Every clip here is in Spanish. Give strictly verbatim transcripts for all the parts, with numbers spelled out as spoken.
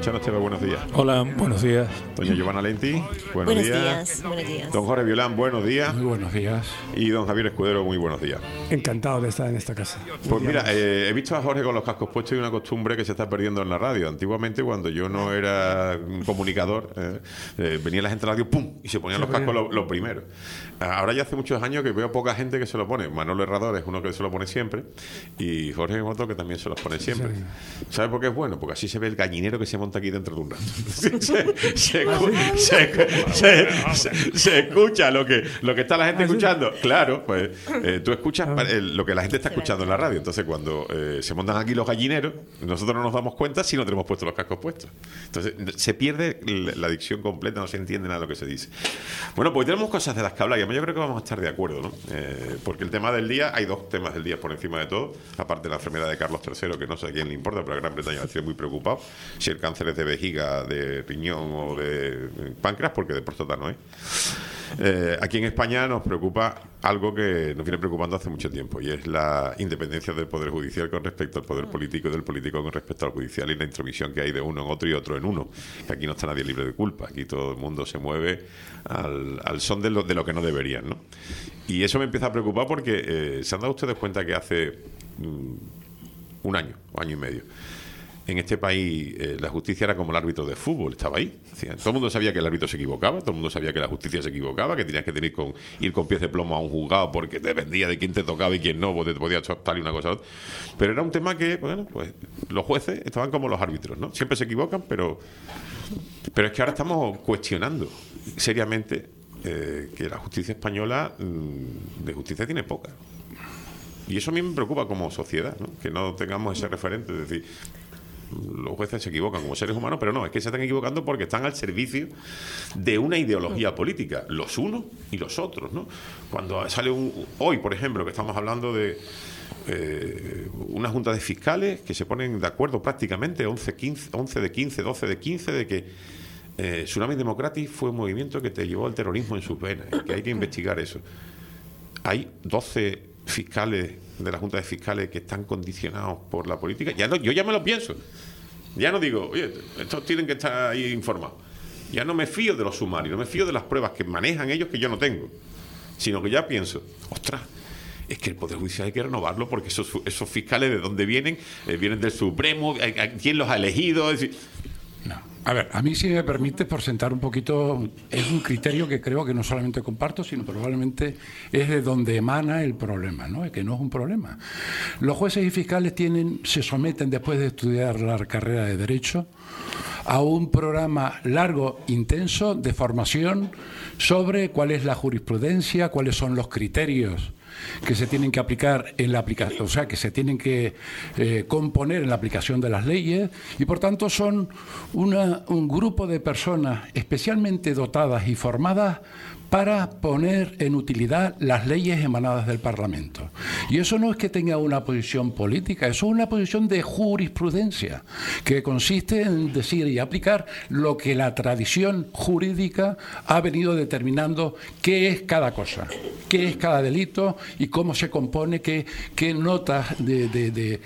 Chano Esteba, buenos días. Hola, buenos días. Doña Giovanna Lenti, buenos, buenos días. días. Buenos días. Don Jorge Violán, buenos días. Muy buenos días. Y don Javier Escudero, muy buenos días. Encantado de estar en esta casa. Pues mira, eh, he visto a Jorge con los cascos puestos y una costumbre que se está perdiendo en la radio. Antiguamente, cuando yo no era un comunicador, eh, eh, venía la gente a la radio, ¡pum!, y se ponían los cascos lo, lo primero. Ahora ya hace muchos años que veo poca gente que se lo pone. Manolo Herrador es uno que se lo pone siempre y Jorge es otro que también se los pone siempre. Sí. ¿Sabes por qué es bueno? Porque así se ve el gallinero que se monta aquí dentro de un rato. se, se, se, se, se, se escucha lo que, lo que está la gente escuchando. Claro, pues eh, tú escuchas eh, lo que la gente está escuchando en la radio. Entonces cuando eh, se montan aquí los gallineros, nosotros no nos damos cuenta si no tenemos puestos los cascos puestos. Entonces se pierde la dicción completa, no se entiende nada de lo que se dice. Bueno, pues tenemos cosas de las que hablar y yo creo que vamos a estar de acuerdo, ¿no? Eh, porque el tema del día, hay dos temas del día por encima de todo, aparte de la enfermedad de Carlos tercero, que no sé a quién le importa, pero a Gran Bretaña ha sido muy preocupado, si el cáncer es de vejiga, de riñón o de páncreas, porque de próstata no es. Eh, aquí en España nos preocupa algo que nos viene preocupando hace mucho tiempo, y es la independencia del Poder Judicial con respecto al Poder Político y del político con respecto al judicial, y la intromisión que hay de uno en otro y otro en uno. Que aquí no está nadie libre de culpa, aquí todo el mundo se mueve al, al son de lo, de lo que no deberían, ¿no? Y eso me empieza a preocupar porque eh, se han dado ustedes cuenta que hace mm, un año o año y medio en este país eh, la justicia era como el árbitro de fútbol, estaba ahí. O sea, todo el mundo sabía que el árbitro se equivocaba, todo el mundo sabía que la justicia se equivocaba, que tenías que tener con, ir con pies de plomo a un juzgado porque dependía de quién te tocaba y quién no, porque te podía tal y una cosa a otra. Pero era un tema que, bueno, pues los jueces estaban como los árbitros, ¿no? Siempre se equivocan, pero, pero es que ahora estamos cuestionando seriamente eh, que la justicia española mmm, de justicia tiene poca. Y eso a mí me preocupa como sociedad, ¿no? Que no tengamos ese referente, es decir, los jueces se equivocan como seres humanos, pero no, es que se están equivocando porque están al servicio de una ideología política, los unos y los otros, ¿no? Cuando sale un, hoy, por ejemplo, que estamos hablando de eh, una junta de fiscales que se ponen de acuerdo prácticamente once, quince, once de quince, doce de quince de que eh, Tsunami Democratic fue un movimiento que te llevó al terrorismo en sus venas y que hay que investigar eso. Hay doce fiscales de la Junta de Fiscales que están condicionados por la política. Ya no, yo ya me lo pienso. Ya no digo, oye, estos tienen que estar ahí informados. Ya no me fío de los sumarios, no me fío de las pruebas que manejan ellos que yo no tengo, sino que ya pienso, ostras, es que el Poder Judicial hay que renovarlo porque esos, esos fiscales de dónde vienen, eh, vienen del Supremo, ¿quién los ha elegido? Es decir, no. A ver, a mí, si me permite, por sentar un poquito, es un criterio que creo que no solamente comparto, sino probablemente es de donde emana el problema, ¿no? Que no es un problema. Los jueces y fiscales tienen, se someten, después de estudiar la carrera de Derecho, a un programa largo, intenso, de formación sobre cuál es la jurisprudencia, cuáles son los criterios que se tienen que aplicar en la aplicación, o sea, que se tienen que eh, componer en la aplicación de las leyes, y por tanto son una, un grupo de personas especialmente dotadas y formadas para poner en utilidad las leyes emanadas del Parlamento. Y eso no es que tenga una posición política, eso es una posición de jurisprudencia, que consiste en decir y aplicar lo que la tradición jurídica ha venido determinando qué es cada cosa, qué es cada delito y cómo se compone, qué, qué notas de, de, de,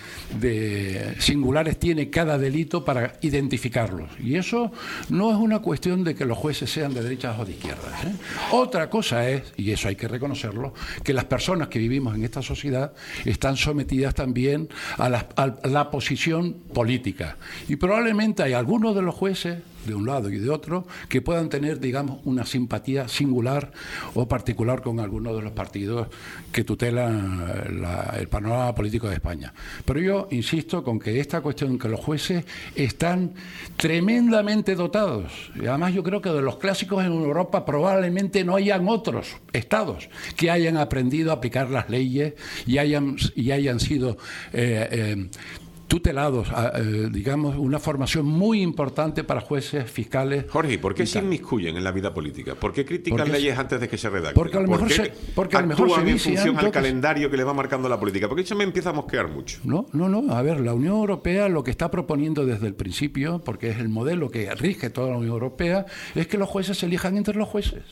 de singulares tiene cada delito para identificarlos. Y eso no es una cuestión de que los jueces sean de derechas o de izquierdas, ¿eh? Otra cosa es, y eso hay que reconocerlo, que las personas que vivimos en esta sociedad están sometidas también a la, a la posición política. Y probablemente hay algunos de los jueces, de un lado y de otro, que puedan tener, digamos, una simpatía singular o particular con algunos de los partidos que tutelan la, el panorama político de España. Pero yo insisto con que esta cuestión, que los jueces están tremendamente dotados, y además yo creo que de los clásicos en Europa probablemente no hayan otros estados que hayan aprendido a aplicar las leyes y hayan, y hayan sido eh, eh, tutelados, eh, digamos, una formación muy importante para jueces, fiscales. Jorge, ¿por qué se inmiscuyen en la vida política? ¿Por qué critican porque, leyes antes de que se redacten? Porque a lo mejor ¿Por qué se, porque a lo mejor actúan se en función al tocas. calendario que le va marcando la política? Porque eso me empieza a mosquear mucho. No, no, no. A ver, la Unión Europea lo que está proponiendo desde el principio, porque es el modelo que rige toda la Unión Europea, es que los jueces se elijan entre los jueces.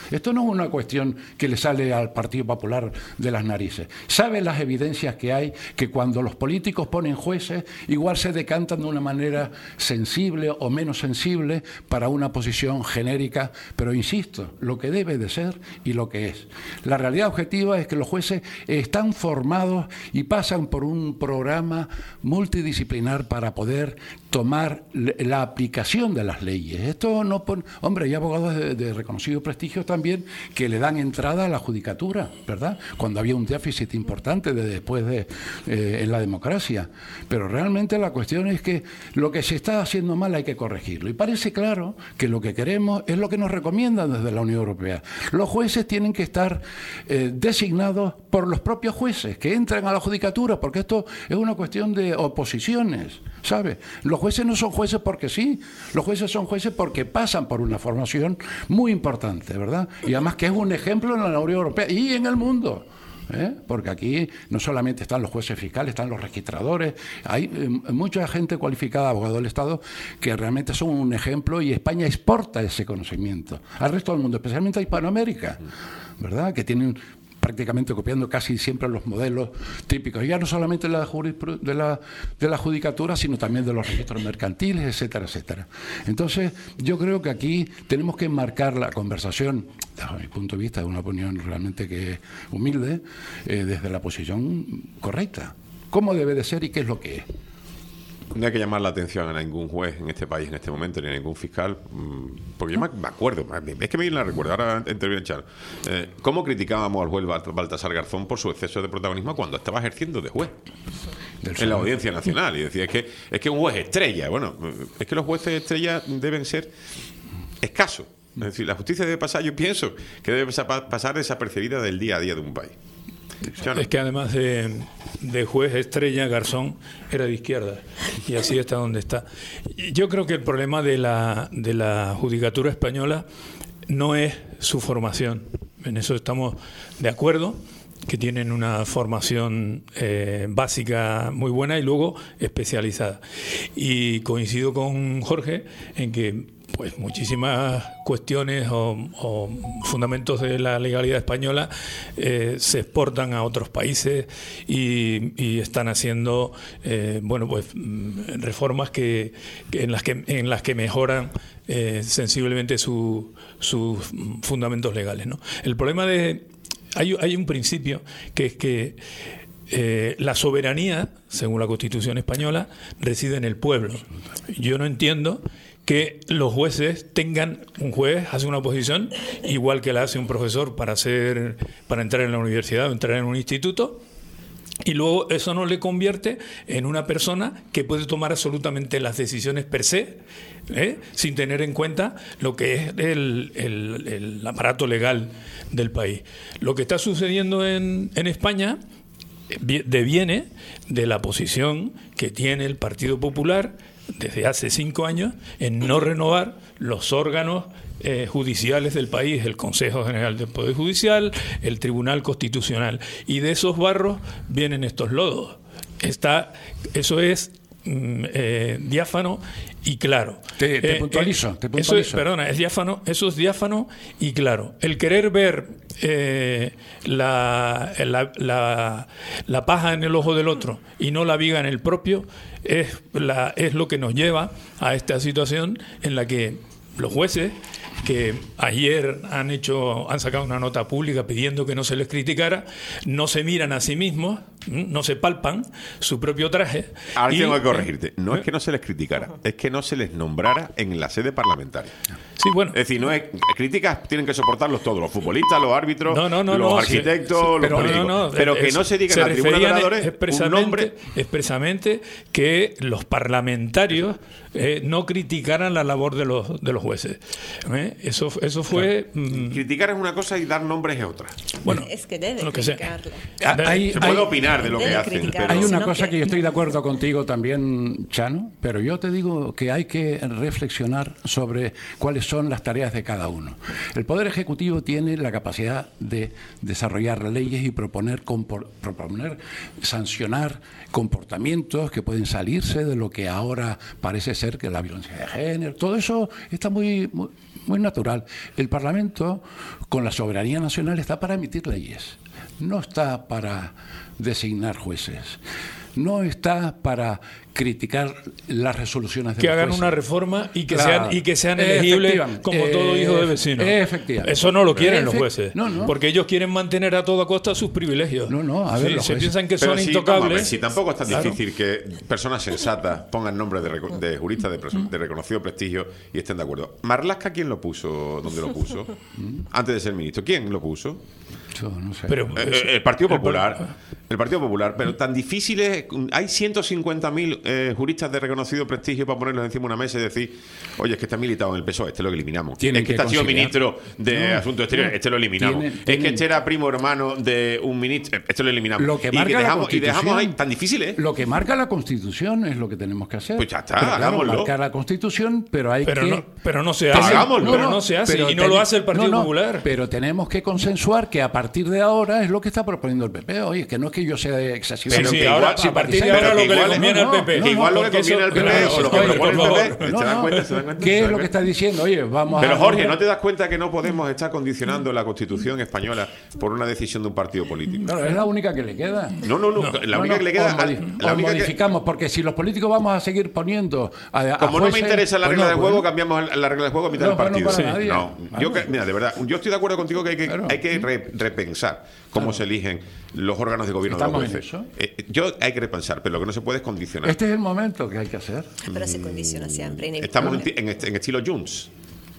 Esto no es una cuestión que le sale al Partido Popular de las narices. Sabe las evidencias que hay, que cuando los políticos ponen jueces, igual se decantan de una manera sensible o menos sensible para una posición genérica, pero insisto, lo que debe de ser y lo que es. La realidad objetiva es que los jueces están formados y pasan por un programa multidisciplinar para poder tomar la aplicación de las leyes. Esto no pone... Hombre, hay abogados de, de reconocido prestigio también que le dan entrada a la judicatura, ¿verdad? Cuando había un déficit importante de después de eh, en la democracia. Pero realmente la cuestión es que lo que se está haciendo mal hay que corregirlo. Y parece claro que lo que queremos es lo que nos recomiendan desde la Unión Europea. Los jueces tienen que estar eh, designados por los propios jueces, que entran a la judicatura, porque esto es una cuestión de oposiciones, ¿sabe? Los jueces no son jueces porque sí, los jueces son jueces porque pasan por una formación muy importante, ¿verdad? Y además que es un ejemplo en la Unión Europea y en el mundo. ¿Eh? Porque aquí no solamente están los jueces fiscales, están los registradores, hay eh, mucha gente cualificada, abogados del Estado, que realmente son un ejemplo, y España exporta ese conocimiento al resto del mundo, especialmente a Hispanoamérica, ¿verdad? Que tienen prácticamente copiando casi siempre los modelos típicos, ya no solamente de la, de la, de la judicatura, sino también de los registros mercantiles, etcétera, etcétera. Entonces, yo creo que aquí tenemos que enmarcar la conversación, desde mi punto de vista, de una opinión realmente que es humilde, eh, desde la posición correcta. ¿Cómo debe de ser y qué es lo que es? No hay que llamar la atención a ningún juez en este país en este momento, ni a ningún fiscal, porque yo me acuerdo, es que me la recuerdo, ahora interviene en Charo, eh, cómo criticábamos al juez Baltasar Garzón por su exceso de protagonismo cuando estaba ejerciendo de juez en la Audiencia Nacional, y decía, es que es que un juez estrella, bueno, es que los jueces estrella deben ser escasos, es decir, la justicia debe pasar, yo pienso que debe pasar desapercibida del día a día de un país. Es que además de, de juez estrella, Garzón era de izquierda, y así está donde está. Yo creo que el problema de la, de la judicatura española no es su formación. En eso estamos de acuerdo, que tienen una formación eh, básica muy buena y luego especializada. Y coincido con Jorge en que pues muchísimas cuestiones o, o fundamentos de la legalidad española eh, se exportan a otros países y, y están haciendo eh, bueno pues reformas que, que en las que en las que mejoran eh, sensiblemente su, sus fundamentos legales, ¿no? El problema de hay, hay un principio que es que Eh, la soberanía, según la Constitución española, reside en el pueblo. Yo no entiendo que los jueces tengan, un juez hace una oposición igual que la hace un profesor para hacer, para entrar en la universidad o entrar en un instituto, y luego eso no le convierte en una persona que puede tomar absolutamente las decisiones per se, ¿eh? sin tener en cuenta lo que es el, el, el aparato legal del país. Lo que está sucediendo en, en España deviene de la posición que tiene el Partido Popular desde hace cinco años en no renovar los órganos eh, judiciales del país, el Consejo General del Poder Judicial, el Tribunal Constitucional, y de esos barros vienen estos lodos. Está, eso es mm, eh, diáfano y claro. Te, te eh, puntualizo, eh, te puntualizo. Eso es, perdona, es diáfano, eso es diáfano y claro. El querer ver eh, la, la, la, la paja en el ojo del otro y no la viga en el propio es, la, es lo que nos lleva a esta situación en la que los jueces, que ayer han hecho han sacado una nota pública pidiendo que no se les criticara, no se miran a sí mismos, no se palpan su propio traje. Ahora y, tengo que corregirte. No es que no se les criticara, es que no se les nombrara en la sede parlamentaria. Sí, bueno. Es decir, no es críticas tienen que soportarlos todos, los futbolistas, los árbitros, no, no, no, los no, arquitectos, sí, sí, los pero, políticos. No, no, pero que es, no se diga se en la tribuna de oradores expresamente, un nombre. Expresamente que los parlamentarios eh, no criticaran la labor de los de los jueces. ¿Eh? Eso, eso fue... Claro. Mm, criticar es una cosa y dar nombres es otra. Bueno, es que debe lo que criticarlo. Hay, se puede hay, opinar opinar de lo que hacen. Pero... Hay una cosa que yo estoy de acuerdo contigo también, Chano, pero yo te digo que hay que reflexionar sobre cuáles son las tareas de cada uno. El Poder Ejecutivo tiene la capacidad de desarrollar leyes y proponer, proponer sancionar comportamientos que pueden salirse de lo que ahora parece ser que la violencia de género. Todo eso está muy, muy, muy natural. El Parlamento, con la soberanía nacional, está para emitir leyes. No está para designar jueces. No está para criticar las resoluciones de que los hagan jueces. una reforma y que Claro. sean y que sean elegibles como Eh, todo hijo de vecino. Efectivamente. Eso no lo quieren los Efe- jueces, no, no. porque ellos quieren mantener a toda costa sus privilegios. No, no, a ver, Sí, los se jueces- piensan que Pero son sí, vamos a ver, intocables. si tampoco es tan Claro. difícil que personas sensatas pongan nombres de, reco- de juristas de, pres- de reconocido prestigio y estén de acuerdo. ¿Marlaska quién lo puso? ¿Dónde lo puso? Antes de ser ministro. ¿Quién lo puso? Yo no sé. Pero Eh, eh, el Partido el- Popular. El Partido Popular. Pero tan difícil es. Hay ciento cincuenta mil eh, juristas de reconocido prestigio para ponerlos encima de una mesa y decir, oye, es que está militado en el P S O E, este lo eliminamos. Tienen es que, que este ha sido conciliar. ministro de No, Asuntos Exteriores, no. este lo eliminamos. Tienen- es tienen- que este era primo hermano de un ministro, eh, este lo eliminamos. Lo que y, marca la dejamos, y dejamos ahí. Constitución- Tan difícil es. Lo que marca la Constitución es lo que tenemos que hacer. Pues ya está, Pero, claro, hagámoslo. marca la Constitución, pero hay pero que... no, pero no se hace. Hagámoslo. Pero no se hace pero y no ten- lo hace el Partido no, no, Popular. Pero tenemos que consensuar que a partir de ahora es lo que está proponiendo el P P. Oye, que no es que yo sea excesivamente... Pero sí, que ahora, igual- a partir de pero ahora que lo que le igual- conviene no, al P P. no, Que igual lo que porque conviene eso- al P P claro, o lo que oye, propone por el favor. P P. No, ¿Se dan no. cuenta? ¿Se dan cuenta? ¿Qué ¿Se es dan lo que cuenta? está diciendo? Oye, vamos Pero a... Jorge, ¿no te das cuenta que no podemos estar condicionando la Constitución española por una decisión de un partido político? Claro, es la única que le queda. No, no, no. La No, única no, que le queda. o modi- La o única que, modificamos, porque si los políticos vamos a seguir poniendo a, a como no me jueces, interesa la pues regla no, del juego, bueno. cambiamos la regla del juego a mitad No, del bueno, partido. para nadie. No, yo, Claro. que- mira, de verdad, yo estoy de acuerdo contigo que hay que, Claro. hay que re- repensar cómo Claro. se eligen los órganos de gobierno de Estamos los en jueces. eso. Eh, yo hay que repensar, pero lo que no se puede es condicionar. Este es el momento que hay que hacer. Pero se condiciona siempre. Estamos en, inevitablemente. ti- en est- en estilo Junts.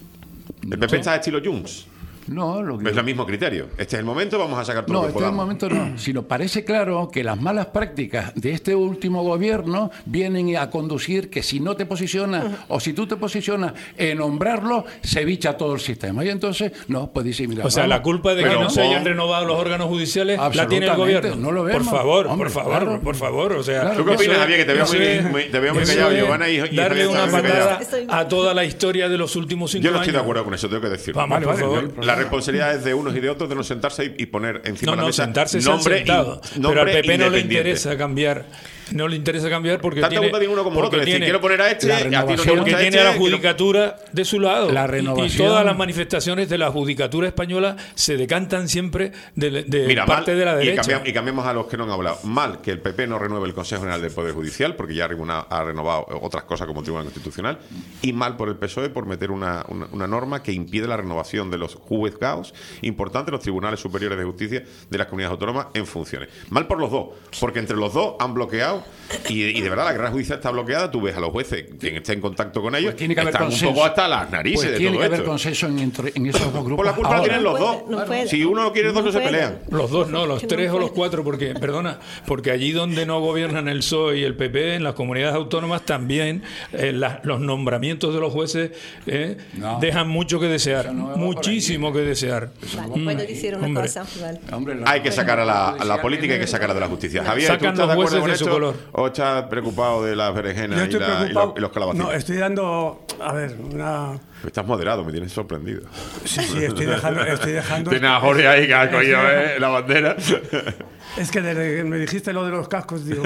El P P está en estilo Junts. No, lo que... Es el mismo criterio. Este es el momento, vamos a sacar todo No, lo que este es el podamos. momento no, sino parece claro que las malas prácticas de este último gobierno vienen a conducir que si no te posicionas o si tú te posicionas en nombrarlo, se bicha todo el sistema. Y entonces, no, pues dice, mira, O sea, vamos, la culpa de que pero no se pon- hayan renovado los órganos judiciales la tiene el Absolutamente, gobierno. no lo por vemos. favor, Hombre, por favor, claro. por favor. O sea, Claro. ¿Tú qué eso opinas, es- Javier? Que te veo eso muy- es- muy- te veo muy eso callado, es Giovanna, y- y darle Javier una está muy callado. patada Estoy- a toda la historia de los últimos cinco Yo años. no estoy de acuerdo con eso, tengo que decirlo. Vamos, Vale, por vale, favor. no hay problema. La responsabilidad es de unos y de otros de no sentarse y, y poner encima No, de la no, mesa sentarse se han nombre, sentado. y, Pero al nombre P P no le independiente. interesa cambiar. No le interesa cambiar porque Tanta tiene, culpa tiene uno como porque otro. Es decir, tiene- quiero poner a este, la a ti no te renovación gusta porque este, tiene a la quiero- judicatura de su lado. La Y- y, renovación- todas las manifestaciones de la judicatura española se decantan siempre de, de Mira, parte mal, de la y, derecha. cambiamos, y cambiamos a los que no han hablado. Mal que el P P no renueve el Consejo General del Poder Judicial, porque ya ha renovado, ha renovado otras cosas como Tribunal Constitucional. Y mal por el P S O E por meter una, una, una norma que impide la renovación de los juzgados importantes, los tribunales superiores de justicia de las comunidades autónomas en funciones. Mal por los dos, porque entre los dos han bloqueado, y, y de verdad la guerra judicial está bloqueada. Tú ves a los jueces, quien esté en contacto con ellos, Pues tiene que haber están consenso. un poco hasta las narices Pues de tiene todo que haber esto. consenso en, entre- en esos dos grupos. Por la culpa la ahora. tienen los No dos. puede, no puede. Si uno no quiere, dos no, No se puede. pelean. Los dos, no, los Que no tres o los puede. cuatro, porque, perdona, porque allí donde no gobiernan el P S O E y el P P, en las comunidades autónomas también eh, la- los nombramientos de los jueces eh, No. dejan mucho que desear, Eso no va por muchísimo que desear. Vale, puedo decir una Hombre. cosa. Vale. Hombre, la- Hay que sacar a la, a la política y hay que sacar a de la justicia. Javier, ¿tú Sacan estás de los acuerdo jueces con de su esto? color. ¿O estás preocupado de las Yo berenjenas y, estoy la- y preocupado. los, y los calabacitos? No, estoy dando, a ver, una... Estás moderado, me tienes sorprendido. Sí, sí, estoy dejando... Estoy dejando Tienes a Jorge ahí que ha cogido eh, la bandera. es que desde que me dijiste lo de los cascos, digo...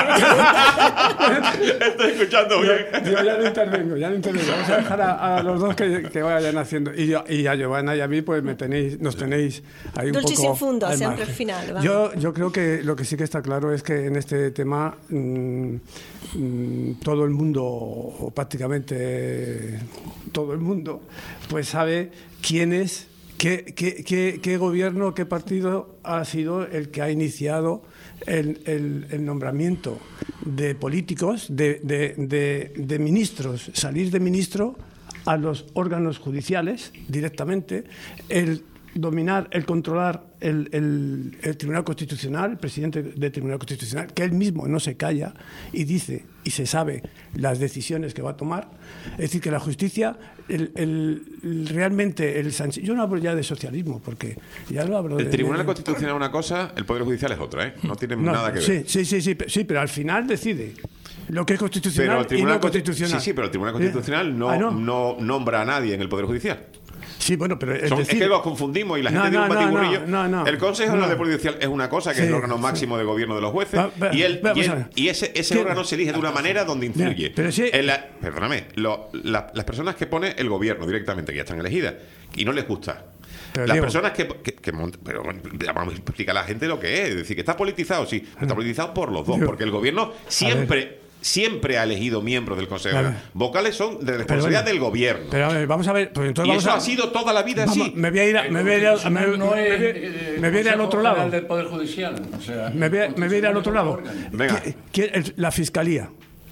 Estoy escuchando bien. Yo ya no intervengo, ya no intervengo. Vamos a dejar a, a los dos que, que vayan haciendo. Y, yo, y a Giovanna y a mí, pues me tenéis, nos tenéis ahí un Dulce poco. sin fundo, al siempre margen. final, vamos. Yo, yo creo que lo que sí que está claro es que en este tema mm, mm, todo el mundo, o prácticamente todo el mundo, pues sabe quién es, qué, qué, qué, qué gobierno, qué partido ha sido el que ha iniciado el, el, el nombramiento de políticos, de, de, de, de ministros, salir de ministro a los órganos judiciales directamente, el dominar, el controlar el, el, el Tribunal Constitucional, el presidente del Tribunal Constitucional, que él mismo no se calla y dice y se sabe las decisiones que va a tomar. Es decir, que la justicia, el, el, el, realmente el Sánchez, yo no hablo ya de socialismo, porque ya no hablo el de... El Tribunal de, Constitucional es una cosa, el Poder Judicial es otra, ¿eh? No tienen no, nada que sí, ver. Sí, sí, sí, sí, pero al final decide lo que es constitucional pero el Tribunal y no constitucional. Sí, sí, pero el Tribunal Constitucional no, ah, no. no nombra a nadie en el Poder Judicial. Sí, bueno, pero es, Son, decir, es que los confundimos y la no, gente no, tiene un batiburrillo. no, no, no, el Consejo no. de Poder Judicial es una cosa que Sí, es el órgano sí. máximo de gobierno de los jueces Va, va, y, él, vamos y, él- a ver. y ese, ese ¿Qué? órgano se elige de una manera donde influye. Mira, pero sí- en la- perdóname, lo- la- las personas que pone el gobierno directamente, que ya están elegidas, y no les gusta. Pero, las Diego, personas que, que, que mont- pero bueno, vamos a explicar a la gente lo que es. Es decir, que está politizado, sí, pero está politizado por los dos, Diego, porque el gobierno siempre, siempre ha elegido miembros del Consejo. A ver. Vocales son de responsabilidad bueno, del gobierno. Pero a ver, vamos a ver, pues entonces y vamos eso a... ha sido toda la vida vamos, así. me voy a ir, a- me voy a ir, a- me, me, no me es, voy- eh, me voy a ir al Consejo otro lado. General del Poder Judicial. O sea, Me voy, a- me voy a ir al otro lado. Venga. ¿Qui- quién- el- la Fiscalía.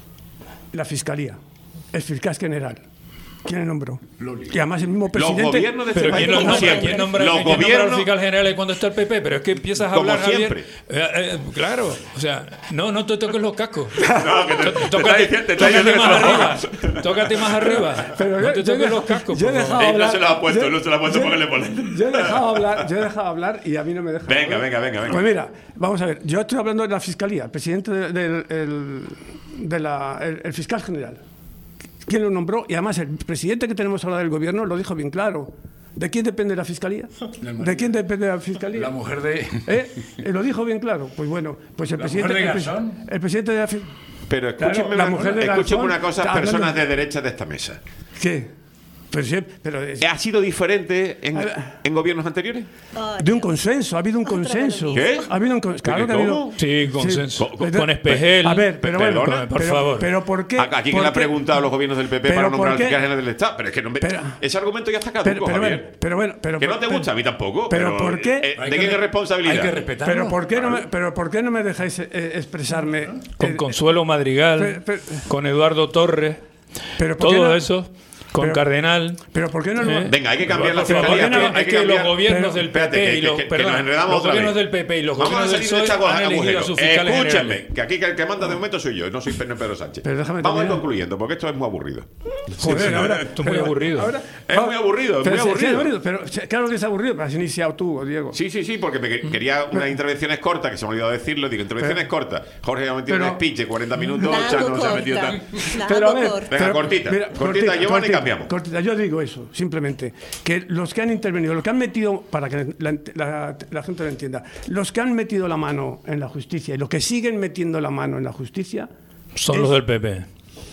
La Fiscalía. El fiscal general. ¿Quién le nombró? Y además el mismo Los presidente... gobiernos de este Pero país, ¿quién, lo como nombra, siempre, ¿quién nombra, los ¿quién nombra gobiernos al fiscal general cuando está el P P? Pero es que empiezas a Como hablar, Javier. siempre. Eh, eh, claro, o sea, no, no te toques los cascos. No, que te- te Tócate- está diciendo- te está tócate diciendo que más te lo arriba. pongas. Tócate más arriba. Pero no yo- te yo toques he los dejado- cascos, yo he por dejado favor. Él no se lo ha hablar- puesto, yo- no se lo ha puesto yo- porque le pone. Yo he dejado hablar, yo he dejado hablar y a mí no me deja Venga, hablar. venga, venga, venga. Pues mira, vamos a ver, yo estoy hablando de la Fiscalía, el presidente del de, el- de la, el, el fiscal general. ¿Quién lo nombró? Y además el presidente que tenemos ahora del gobierno lo dijo bien claro. ¿De quién depende la Fiscalía? ¿De quién depende la Fiscalía? la mujer de... ¿Eh? Y lo dijo bien claro. Pues bueno, pues el ¿La presidente... mujer de el, pres- Garzón? el presidente de la Fiscalía... Pero escúcheme, Claro, la una, mujer de escúcheme Garzón una cosa, está personas hablando- de derecha de esta mesa. ¿Qué? Pero, sí, pero es- ¿Ha sido diferente en, A ver. en gobiernos anteriores? Oh, de un Dios. consenso, ha habido un Otra vez lo consenso. mismo. ¿Qué? Ha habido un consenso. Claro que ha habido. ¿Cómo? Sí, consenso. Co- Con, Pero- Espejel. A ver, pero bueno, Perdona, por pero- favor. Pero ¿por qué? Aquí ¿Por quien le ha qué? preguntado a los gobiernos del P P Pero para nombrar ¿por al qué? fiscal general del Estado. Pero es que no me- Pero- ese argumento ya está caduco, Pero, pero Javier. bueno, pero bueno, pero que no te pero- gusta, a mí tampoco. pero ¿por qué? eh, Hay ¿De que quién es re- responsabilidad? Hay que respetarlo. Pero ¿por qué no me, pero ¿por qué no me dejáis eh, expresarme? Con Eh, Consuelo Madrigal, pero- pero- con Eduardo Torres, pero ¿por qué todo no- eso, con pero- Pero Pero ¿por qué no lo- ¿Eh? Venga, hay que cambiar la Pero ¿por fiscalía. qué no? hay Es que que los cambiar- gobiernos pero- del P P Espérate, que- y los, que- que perdón, nos enredamos los otra gobiernos vez. del P P y los Vamos a gobiernos del salir P S O de E chaco han elegido a agujero. sus fiscales Escúchenme, generales. que aquí el que manda de momento soy yo, no soy Pedro Sánchez. Pero déjame Vamos a ir terminar. concluyendo, porque esto es muy aburrido. Joder, ahora, esto es muy pero- aburrido. ahora- Es muy aburrido, es pero muy sí, sí, aburrido. Pero sí, claro que es aburrido, pero has iniciado tú, Diego. Sí, sí, sí, porque me que- quería unas intervenciones cortas, que se me ha olvidado decirlo, digo, intervenciones cortas. Jorge ha metido Pero- un speech de cuarenta minutos, La Chano hago no se ha metido corta. tan... La Pero a hago ver, corta. Venga, cortita. Cortita, Giovanni, cambiamos. Cortita, yo digo eso, simplemente. Que los que han intervenido, los que han metido, para que la, la- la gente lo entienda, los que han metido la mano en la justicia y los que siguen metiendo la mano en la justicia. Son es- los del P P.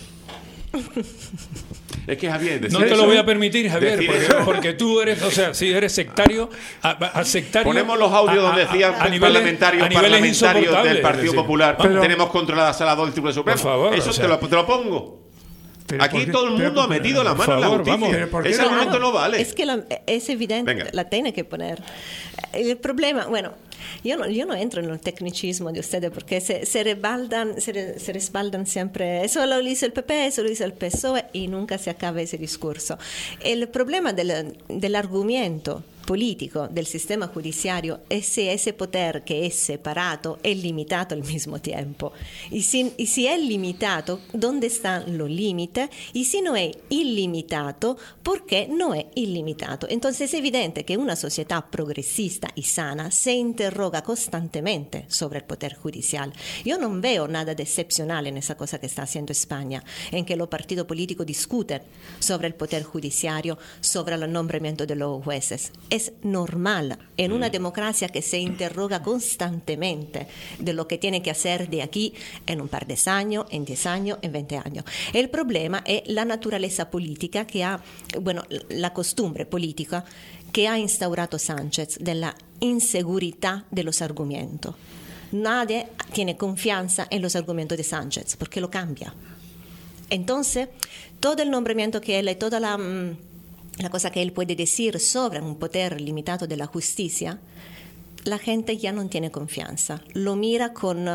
Es que Javier, decir No te eso- lo voy a permitir, Javier, decir porque, eso- porque tú eres, o sea, si eres sectario, a, a sectario. Ponemos los audios a- donde a- decían a niveles- parlamentarios, a niveles parlamentarios del insoportables, Partido es decir, Popular. Pero- tenemos controlada la sala dos del Tribunal Supremo. Por favor, Eso o te, sea- lo, te lo pongo. pero Aquí ¿por qué? todo el Pero mundo ha ¿por qué? metido la Por mano en la favor, justicia. vamos. Pero ¿por qué Ese no? argumento no vale. Es que lo- es evidente, Venga. la tiene que poner. El problema, bueno, yo no, yo no entro en el tecnicismo de ustedes porque se, se, rebaldan, se, re- se respaldan siempre. Eso lo hizo el P P, eso lo hizo el P S O E y nunca se acaba ese discurso. El problema del, del argumento político del sistema judiciario es si ese poder que es separato è limitato al mismo tiempo. Y si, y si è limitato, ¿dónde están los límites? Y si no è illimitato, ¿por qué no è illimitato? Entonces es evidente que una sociedad progresista y sana se interroga constantemente sobre el poder judicial. Yo no veo nada de excepcional en esa cosa que está haciendo España, en que los partidos políticos discuten sobre el poder judiciario, sobre el nombramiento de los jueces. Es normal en una democracia que se interroga constantemente de lo que tiene que hacer de aquí en un par de años, en diez años, en veinte años. El problema es la naturaleza política que ha, bueno, la costumbre política que ha instaurado Sánchez de la inseguridad de los argumentos. Nadie tiene confianza en los argumentos de Sánchez porque lo cambia. Entonces, todo el nombramiento que él y toda la... mm, la cosa que él puede decir sobre un poder limitado de la justicia, la gente ya no tiene confianza. Lo mira con uh,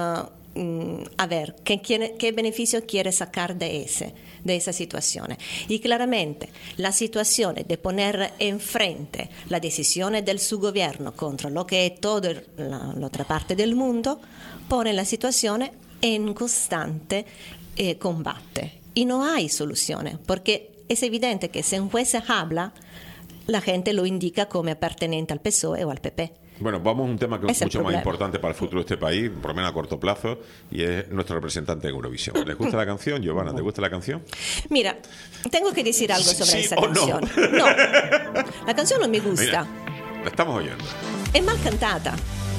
mm, a ver, qué, quiere, qué beneficio quiere sacar de, ese, de esa situación. Y claramente la situación de poner enfrente la decisión del su gobierno contra lo que es toda la, la otra parte del mundo, pone la situación en constante eh, combate. Y no hay soluciones, porque es evidente que si un juez habla, la gente lo indica como pertenente al P S O E o al P P. Bueno, vamos a un tema que es, es mucho más importante para el futuro de este país, por lo menos a corto plazo, y es nuestro representante en Eurovisión. ¿Les gusta la canción, Giovanna? ¿Te gusta la canción? Mira, tengo que decir algo sobre ¿Sí esa o canción. No? No, la canción no me gusta. Mira, la estamos oyendo. Es mal cantada.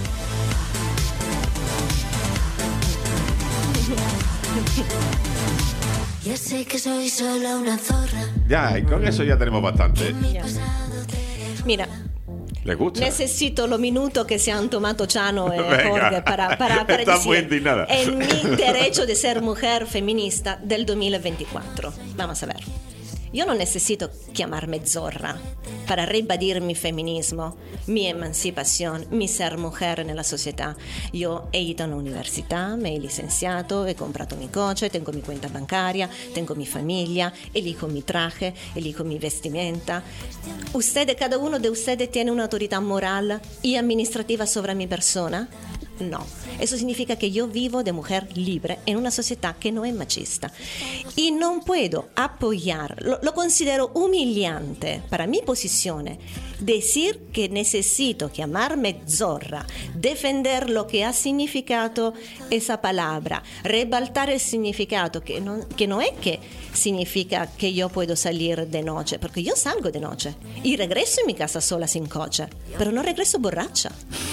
Ya sé que soy solo una zorra. Ya, y con eso ya tenemos bastante. Ya. Mira, ¿les gusta? necesito los minutos que se han tomado Chano y Venga. Jorge para, para, para Está muy decir indignada. en mi derecho de ser mujer feminista del dos mil veinticuatro. Vamos a ver. Yo no necesito llamarme zorra para rebadir mi feminismo, mi emancipación, mi ser mujer en la sociedad. Yo he ido a la universidad, me he licenciado, he comprado mi coche, tengo mi cuenta bancaria, tengo mi familia, elijo mi traje, elijo mi vestimenta. ¿Ustedes, cada uno de ustedes tiene una autoridad moral y administrativa sobre mi persona? No, eso significa que yo vivo de mujer libre en una sociedad que no es machista y no puedo apoyar, lo, lo considero humillante para mi posición, decir que necesito llamarme zorra, defender lo que ha significado esa palabra, rebaltar el significado, que no, que no es que significa que yo puedo salir de noche, porque yo salgo de noche y regreso en mi casa sola sin coche, pero no regreso borracha.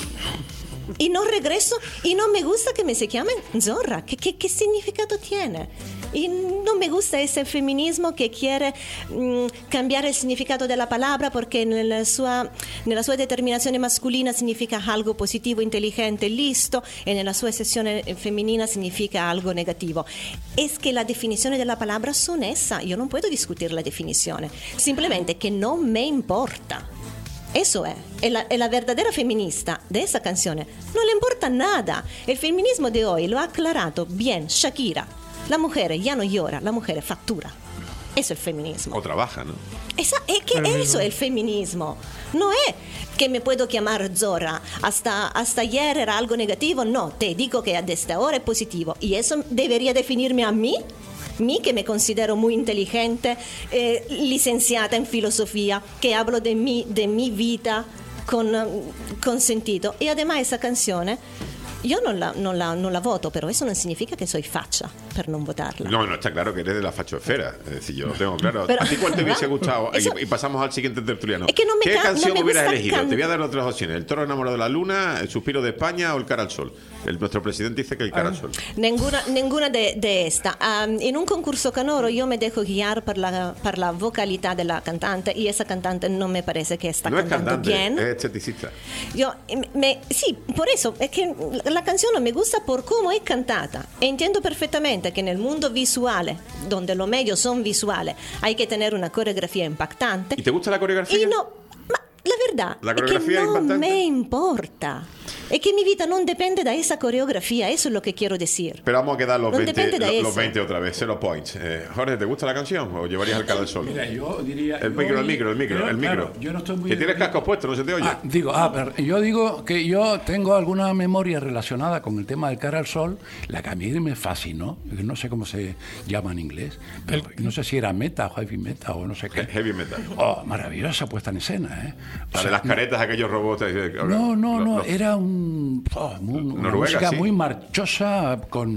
Y no regreso, y no me gusta que me se llamen zorra. ¿Qué, qué, qué significado tiene? Y no me gusta ese feminismo que quiere mmm, cambiar el significado de la palabra porque nella sua, nella sua determinazione masculina significa algo positivo, inteligente, listo, y nella sua sezione femenina significa algo negativo. Es que la definición de la palabra son esa. Yo no puedo discutir la definición. Simplemente que no me importa. Eso es, es la, es la verdadera feminista de esa canción. No le importa nada. El feminismo de hoy lo ha aclarado bien Shakira. La mujer ya no llora, la mujer factura. Eso es el feminismo. O trabaja, ¿no? Esa, es que Pero eso mismo. es el feminismo. No es que me puedo llamar zorra. Hasta, hasta ayer era algo negativo. No, te digo que desde ahora es positivo. Y eso debería definirme a mí. mí que me considero muy inteligente, eh, licenciada en filosofía, que hablo de mi, de mi vida con, con sentido. Y además esa canción, yo non la, non, la, non la voto, pero eso no significa que soy facha per non votarla. No, no, está claro que eres de la fachosfera. Es decir, yo lo tengo claro. Pero, ¿a ti cuál te hubiese gustado? Eso, y, y pasamos al siguiente tertuliano. Es que no me ¿Qué ca- canción no me hubieras gusta elegido? can- Te voy a dar otras opciones. ¿El toro enamorado de la luna, el suspiro de España o el cara al sol? El, nuestro presidente dice que el cara al sol. Ninguna, ninguna de, de esta. Um, en un concurso canoro yo me dejo guiar por la, por la vocalidad de la cantante y esa cantante no me parece que está No es cantando cantante, bien. es esteticista. Yo, me, sí, por eso, es que la canción me gusta por cómo es cantada. Entiendo perfectamente que en el mundo visual, donde los medios son visuales, hay que tener una coreografía impactante. ¿Y te gusta la coreografía? Y no, ma la verdad La es que coreografía no impactante. me importa. Es que mi vida no depende de esa coreografía, eso es lo que quiero decir. Pero vamos a quedar los, No veinte, depende de los, los eso. veinte otra vez, cero points. Eh, Jorge, ¿te gusta la canción o llevarías el cara al sol? Mira, yo diría... El yo micro, el di- micro, el micro, yo, el micro. claro, yo no estoy muy... Que tienes cascos puestos, no se te oye. Ah, digo, ah, pero yo digo que yo tengo alguna memoria relacionada con el tema del cara al sol, la que a mí me fascinó, no sé cómo se llama en inglés, pero no sé si era meta o heavy meta o no sé qué. Heavy metal. Oh, maravillosa puesta en escena, ¿eh? O La de sea, las caretas, aquellos robots. eh, No, no, los- no, los- era un, oh, muy- una Noruega, música sí. muy marchosa, con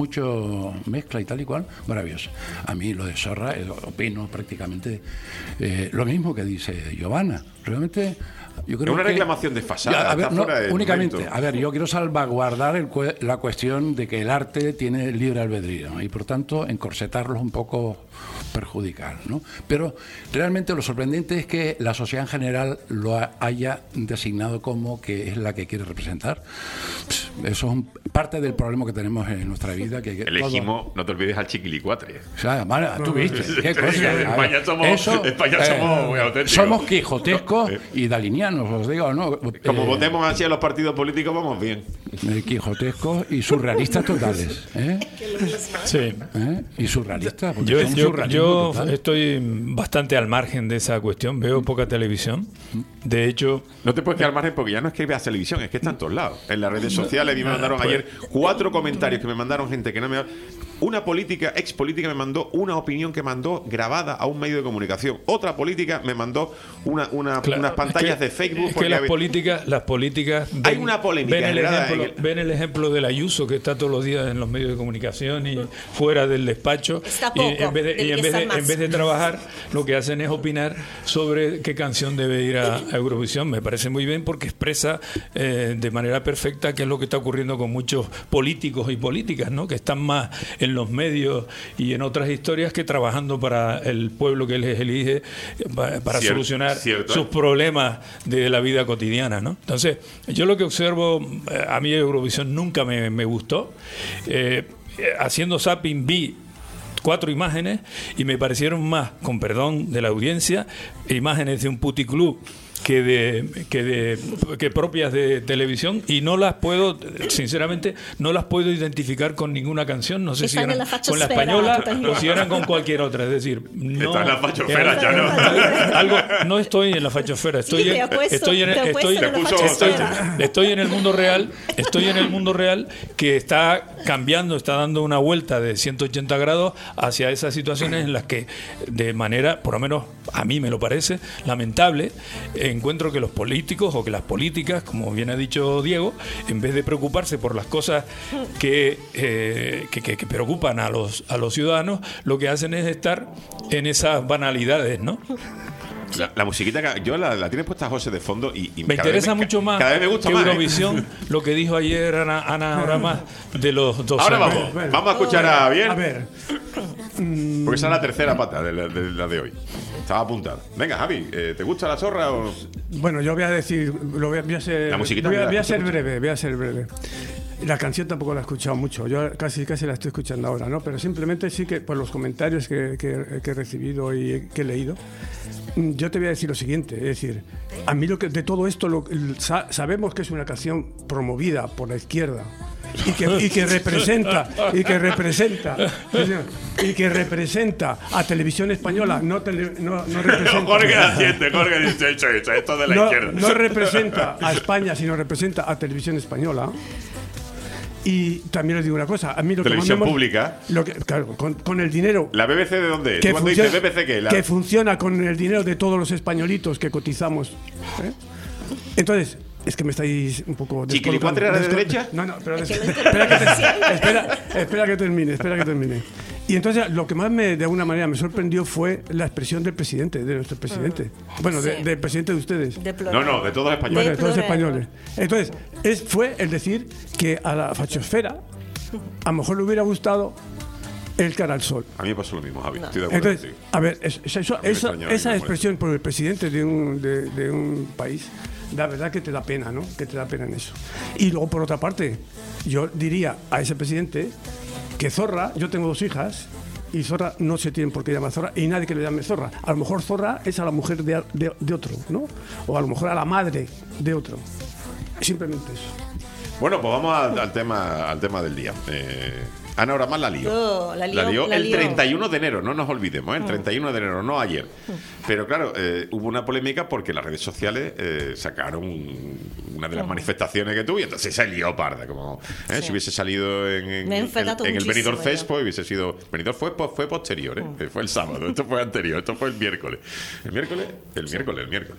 mucho mezcla y tal y cual, maravillosa. A mí lo de Zorra, eh, opino prácticamente eh, lo mismo que dice Giovanna. Realmente, yo creo Es una que- reclamación desfasada, Ya, a ver, está no, fuera de únicamente, momento. a ver, yo quiero salvaguardar el cue- la cuestión de que el arte tiene libre albedrío, ¿no? Y por tanto encorsetarlos un poco perjudicar, ¿no? Pero realmente lo sorprendente es que la sociedad en general lo ha- haya designado como que es la que quiere representar. Pss, Eso es un- parte del problema que tenemos en nuestra vida. Que, que Elegimos, no te olvides, al chiquilicuatre. todo- o sea, vale, tú viste, qué cosa. En A ver, España somos- España somos muy auténticos. Somos quijotescos y dalinianos, os digo, ¿no? Como Eh, votemos así a los partidos políticos, vamos bien. eh, quijotescos y surrealistas totales. ¿eh? Sí. ¿Eh? Y surrealistas. porque Yo, son yo, surrealismo yo total. estoy bastante al margen de esa cuestión. Veo poca televisión. De hecho, No te puedes quedar al margen porque ya no es que veas televisión, es que está en todos lados. En las redes sociales, a mí me mandaron ayer cuatro comentarios que me mandaron gente que no me... Una política, ex política, me mandó una opinión que mandó grabada a un medio de comunicación. Otra política me mandó una, una, claro, unas pantallas es que, de Facebook. Es que porque las había- políticas, las políticas ven, Hay una polémica ven el, generada ejemplo, en el- ven el ejemplo del Ayuso, que está todos los días en los medios de comunicación y fuera del despacho. Está y poco, en vez de, y debería en vez de, estar más. en vez de trabajar, lo que hacen es opinar sobre qué canción debe ir a, a Eurovisión. Me parece muy bien porque expresa eh, de manera perfecta qué es lo que está ocurriendo con muchos políticos y políticas, ¿no? Que están más en los medios y en otras historias que trabajando para el pueblo que les elige para, para Cier- solucionar cierto. sus problemas de la vida cotidiana, ¿no? Entonces, yo lo que observo, eh, a mí Eurovisión nunca me, me gustó. Eh, eh, haciendo zapping vi cuatro imágenes y me parecieron más, con perdón de la audiencia, imágenes de un puticlub que de que de que propias de televisión, y no las puedo, sinceramente no las puedo identificar con ninguna canción. No sé si Están en eran la con la fachosfera, española totalmente. o si eran con cualquier otra, es decir, no Está en la fachosfera, era- ya no. algo, no estoy en la fachosfera, estoy Sí, te en, ha puesto- estoy en, te ha estoy, puesto en la puso- estoy, fachosfera. estoy en el mundo real, estoy en el mundo real que está cambiando, está dando una vuelta de ciento ochenta grados hacia esas situaciones en las que, de manera, por lo menos a mí me lo parece, lamentable, encuentro que los políticos o que las políticas, como bien ha dicho Diego, en vez de preocuparse por las cosas que, eh, que, que- que preocupan a los, a los ciudadanos, lo que hacen es estar en esas banalidades, ¿no? La, la musiquita, que- yo la, la tiene puesta José de fondo y, y Me cada vez interesa mucho más cada vez me gusta que más, ¿eh? Eurovisión, lo que dijo ayer Ana, Ana ahora más de los dos Ahora años. vamos, Bueno, vamos a escuchar a bien, A ver, porque esa es la tercera pata de la de, la de hoy. Estaba apuntada. Venga, Javi, eh, ¿te gusta la zorra o...? bueno, yo voy a decir, lo voy a, voy a ser, La musiquita, voy a, mira, voy a escucha, ser escucha. breve, voy a ser breve. La canción tampoco la he escuchado mucho, yo casi casi la estoy escuchando ahora, ¿no? Pero simplemente sí que por los comentarios que, que- que he recibido y que he leído, mm, yo te voy a decir lo siguiente, es decir, a mí lo que de todo esto lo- sa- sabemos que es una canción promovida por la izquierda. Y que, y que representa y que representa y que representa a Televisión Española, no, tele- no, no representa Jorge asiente, Jorge dice, "Hecho, hecho, esto de la no, izquierda". no representa a España, sino representa a Televisión Española. Y también les digo una cosa, a mí lo Televisión que más me- pública. lo que, claro, con, con el dinero ¿La B B C de dónde es? que ¿Tú cuando funciona, dices B B C qué? La- que funciona con el dinero de todos los españolitos que cotizamos. ¿eh? Entonces, es que me estáis un poco ¿Chiquilicuatre era de descolocando. derecha? No, no, pero Es que des- no estoy espera, que te- pronunciando. espera, espera que termine, espera que termine. Y entonces lo que más me, de alguna manera me sorprendió fue la expresión del presidente, de nuestro presidente. Bueno, de- Sí. del presidente de ustedes. Deplorable. No, no, de todos Bueno, españoles. de todos los Deplorable. españoles. Entonces, es, fue el decir que a la fachosfera a lo mejor le hubiera gustado el cara al sol. A mí me pasó lo mismo, Javi. Estoy de acuerdo Entonces, contigo. a ver, es- es- eso- mí me esa, extrañó, a mí esa me expresión por el presidente de un, de, de un país, la verdad que te da pena, ¿no? Que te da pena en eso. Y luego, por otra parte, yo diría a ese presidente que Zorra, yo tengo dos hijas, y Zorra no se tienen por qué llamar Zorra, y nadie que le llame Zorra. A lo mejor Zorra es a la mujer de, de- de otro, ¿no? O a lo mejor a la madre de otro. Simplemente eso. Bueno, pues vamos al, al tema al tema del día. Eh, Ana ahora más la lió. Oh, la lió, la el lió. treinta y uno de enero, no nos olvidemos, ¿eh? el treinta y uno de enero, no ayer. Pero claro, eh, hubo una polémica porque las redes sociales eh, sacaron un- una de las manifestaciones que tuvo y entonces se lió parda. Como, ¿eh? Sí. Si hubiese salido en, en, Me he en- enfadado en el muchísimo Benidorm Fest, yo. pues hubiese sido. Benidorm fue, pues, fue posterior, ¿eh? Mm. Fue el sábado, esto fue anterior, esto fue el miércoles. ¿El miércoles? El miércoles, el miércoles.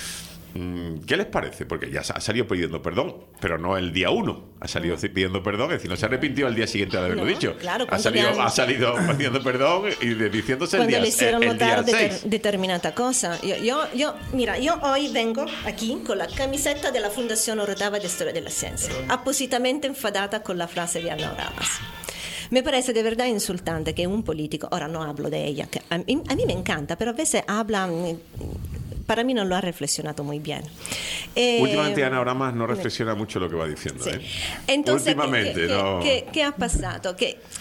Mm, ¿Qué les parece? Porque ya ha salido pidiendo perdón, pero no el día uno. Ha salido pidiendo perdón, es decir, no se arrepintió al día siguiente de haberlo No, dicho. claro, ha, ¿cuánto salido, le han- ha salido pidiendo perdón y de- diciéndose el Cuando día, le hicieron el, el día notar deter- seis. determinada cosa. Yo, yo, yo, mira, yo hoy vengo aquí con la camiseta de la Fundación Orotava de Historia de la Ciencia, appositamente enfadada con la frase de Ana Oramas. Me parece de verdad insultante que un político, ahora no hablo de ella, que a, mí, a mí me encanta, pero a veces habla, mm, para mí no lo ha reflexionado muy bien. Eh, Últimamente Ana Oramas no reflexiona mucho lo que va diciendo. Sí. ¿eh? Entonces, Últimamente, ¿qué, qué- no. qué- qué ha pasado? Que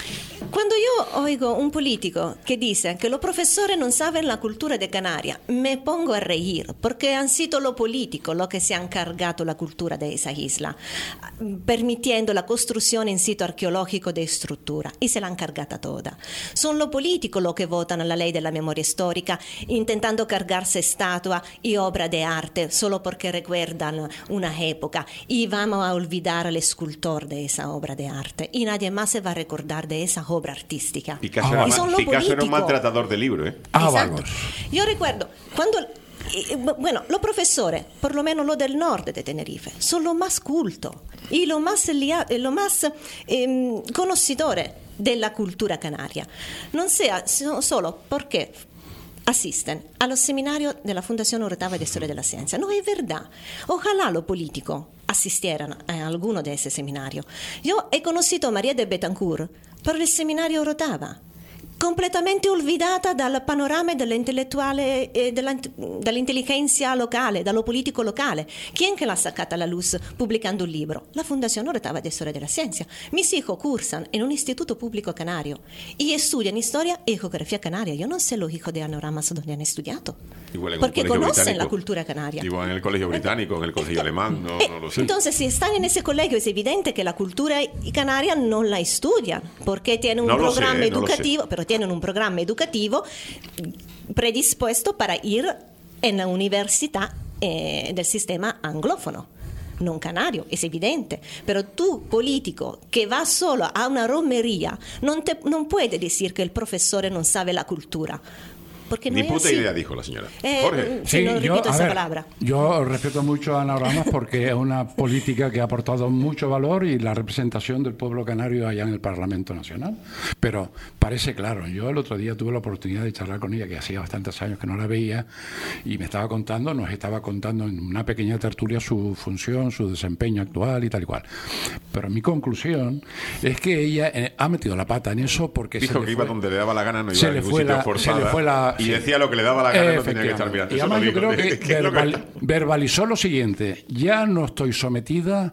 Cuando yo oigo un político que dice que los profesores no saben la cultura de Canarias, me pongo a reír, porque han sido los políticos los que se han cargado la cultura de esa isla, permitiendo la construcción en sitio arqueológico de estructura, y se la han cargata toda. Son los políticos los que votan la ley de la memoria histórica, intentando cargarse estatua y obra de arte solo porque recuerdan una época, y vamos a olvidar al escultor de esa obra de arte, y nadie más se va a recordar de esa obra artística. Picasso, Ah, era, vale. Picasso era un maltratador de libros, ¿eh? Ah, Exacto. vamos. Yo recuerdo, cuando, eh, bueno, los profesores, por lo menos los del norte de Tenerife, son los más cultos y los más, lia- lo más eh, conocedores de la cultura canaria. No sea so- solo porque asisten a los seminarios de la Fundación Orotava de Historia de la Ciencia. No es verdad. Ojalá los políticos asistieran a alguno de esos seminarios. Yo he conocido a María de Betancourt por el seminario Orotava, completamente olvidata dal panorama dell'intellettuale e della, dall'intelligenza locale, dallo politico locale. Chi è che l'ha saccata alla luz pubblicando un libro? La Fondazione Orotava de Storia della Ciencia. Mis hijos cursan en un instituto público canario y estudian historia y geografía canaria. Yo no sé los hijos de Anoramas donde han estudiado. Igual en un Porque colegio conocen británico. la cultura canaria. Igual en el colegio británico, en el colegio alemán, no, no lo sé. Entonces, si están en ese colegio, es evidente que la cultura canaria no la estudian, porque tienen un No lo sé, programa eh, no lo sé. educativo, pero tienen un programa educativo predispuesto para ir en la universidad eh, del sistema anglófono, non canario, es evidente. Pero tú, político, que va solo a una romería, non, te, non puede decir que el profesor non sabe la cultura. Porque no Ni es puta así. idea, dijo la señora. Eh, Jorge. Sí, no repito a esa ver, palabra. yo respeto mucho a Ana Oramas porque es una política que ha aportado mucho valor y la representación del pueblo canario allá en el Parlamento Nacional. Pero parece claro, yo el otro día tuve la oportunidad de charlar con ella, que hacía bastantes años que no la veía, y me estaba contando, nos estaba contando en una pequeña tertulia su función, su desempeño actual y tal y cual. Pero mi conclusión es que ella eh, ha metido la pata en eso porque Dijo se le que iba fue- donde le daba la gana, no iba se a le ningún fue sitio la- forzada. se le fue la- y sí. decía lo que le daba la gana, no tenía que estar Efectivamente. mirando. Y Eso además lo yo dijo. creo que, ¿Qué es lo que verbal- está? verbalizó lo siguiente: ya no estoy sometida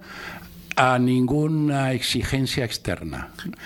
a ninguna exigencia externa.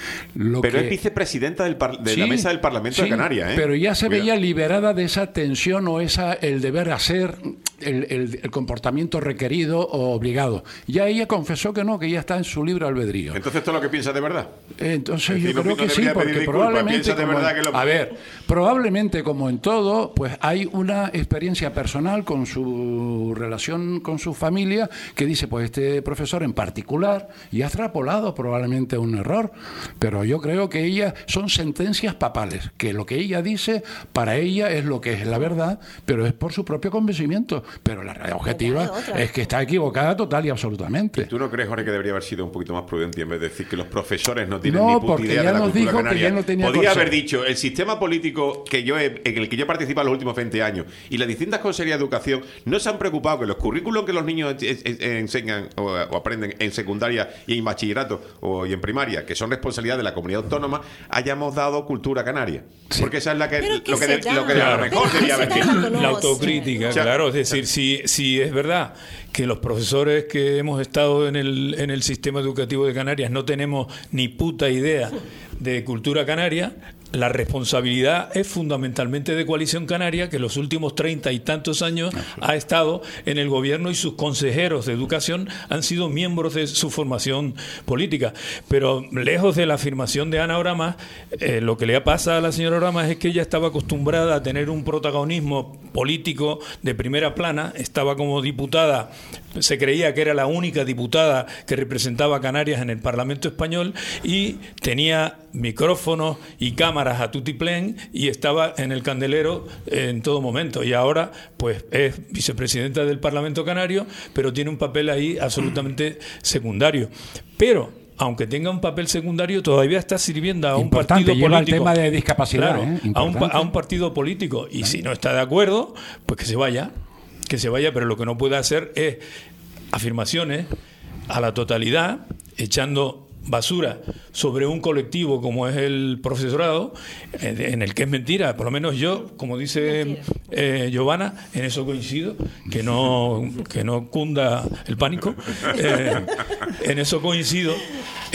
Lo Pero que- es vicepresidenta del par- de la Sí, mesa del Parlamento de sí, Canarias, ¿eh? pero ya se Cuidado. veía liberada de esa tensión o esa el deber hacer, el, el- el comportamiento requerido o obligado. Ya ella confesó que no, que ya está en su libre albedrío. Entonces, ¿esto es lo que piensa de verdad? Entonces Es decir, yo no- creo no que sí, debería porque pedir disculpas, probablemente piensa de como, verdad que lo- a ver, probablemente como en todo, pues hay una experiencia personal con su relación con su familia que dice, pues este profesor en particular y ha extrapolado probablemente un error, pero yo creo que ella son sentencias papales, que lo que ella dice para ella es lo que es la verdad, pero es por su propio convencimiento, pero la realidad objetiva otra. es que está equivocada total y absolutamente. ¿Tú no crees, Jorge, que debería haber sido un poquito más prudente y en vez de decir que los profesores no tienen No, ni puta porque idea ya de la nos cultura dijo que canaria? ya no tenía Podía consejo. haber dicho, el sistema político que yo he- en el que yo he participado en los últimos veinte años y las distintas consejerías de educación no se han preocupado que los currículos que los niños eh, eh, enseñan o, o aprenden en secundaria y en bachillerato o y en primaria, que son responsabilidad de la comunidad autónoma, hayamos dado cultura canaria. Porque esa es la que, Pero que lo que, se de- da. lo que a lo Pero mejor que debía se haber da sido. la conoce. La autocrítica, O sea, claro. Es decir, si, si es verdad que los profesores que hemos estado en el, en el sistema educativo de Canarias no tenemos ni puta idea de cultura canaria, la responsabilidad es fundamentalmente de Coalición Canaria, que los últimos treinta y tantos años ha estado en el gobierno y sus consejeros de educación han sido miembros de su formación política. Pero lejos de la afirmación de Ana Oramas, eh, lo que le pasa a la señora Oramas es que ella estaba acostumbrada a tener un protagonismo político de primera plana, estaba como diputada, se creía que era la única diputada que representaba a Canarias en el Parlamento español y tenía micrófonos y cámaras a tutiplén y estaba en el candelero en todo momento. Y ahora pues es vicepresidenta del Parlamento Canario, pero tiene un papel ahí absolutamente secundario. Pero aunque tenga un papel secundario, todavía está sirviendo a un Importante, partido lleva el político. tema de discapacidad, Claro, ¿eh? a, un, Importante. a un partido político. Y si no está de acuerdo, pues que se vaya. Que se vaya, pero lo que no puede hacer es afirmaciones a la totalidad, echando basura sobre un colectivo como es el profesorado, en el que es mentira. Por lo menos yo, como dice eh, Giovanna, en eso coincido, que no, que no cunda el pánico, eh, en eso coincido.